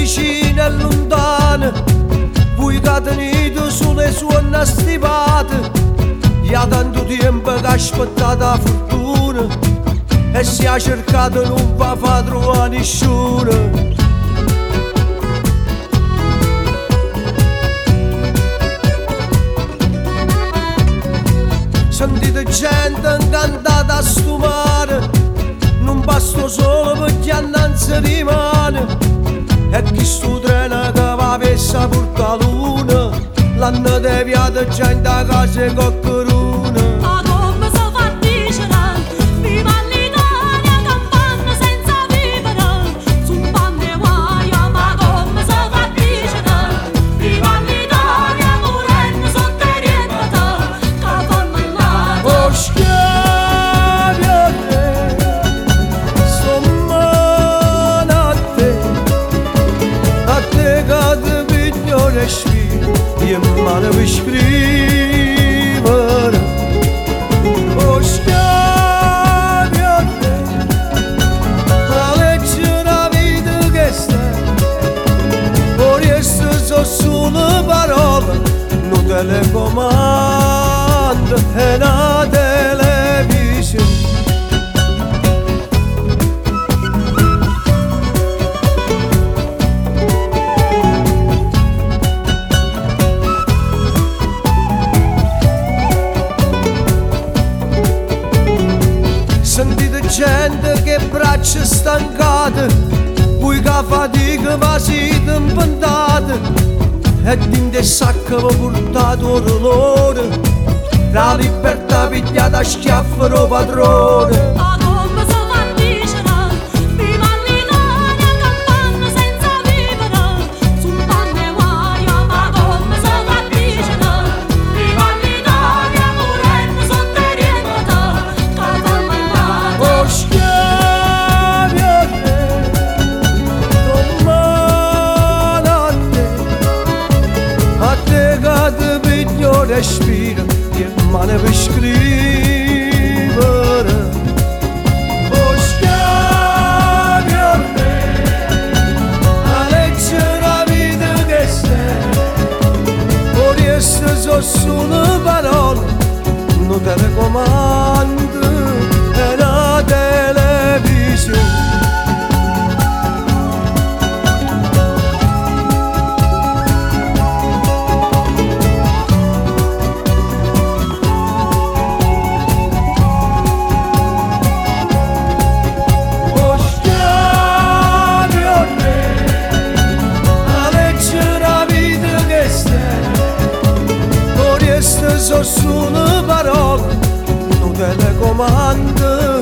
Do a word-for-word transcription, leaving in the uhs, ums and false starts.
vicine e lontane, voi che tenete sulle sue stipate, ha tanto tempo che aspettate la fortuna e si ha cercato non va fa trovare nessuno. Sentite gente incantata a sto mare, non basta solo perché annanzi rimane, e chi sto treno che va verso la porta luna, l'hanno deviato gente a casa e coccheruna. Ma come si fa dicere, viva l'Italia, campana senza vivere, su un pan di guaia. Ma come si fa dicere, viva l'Italia, morendo sotto i riempiti, che fanno il lato. Oh schiavi a te, sto male a te, a te che ti piglio respiro, io male per scrivere. Oh schiavi a te, a leggere la vita che stai, o riesco so solo parole, non telecomando e una televisione. Sentite gente che braccia stancate, voi che fatica va siete inventate, e in del sacco vi portate l'ore, la libertà pigliata a schiaffo del padrone. Ma come si fa dicere, viva l'Italia, campana senza vivere, su un pan di guaia. Ma come si fa dicere, viva l'Italia, morendo sotto i riempiti, che fanno il lato. Oh schiavi a te, sto male a te, a te che ti piglio respiro, che male per scrivere. Oh schiavi a te, a leggere la vita che sei, o riesco so solo parole, non telecomando e una televisione. Oh schiavi a te, a leggere la vita che sei, o riesco so solo parole, non telecomando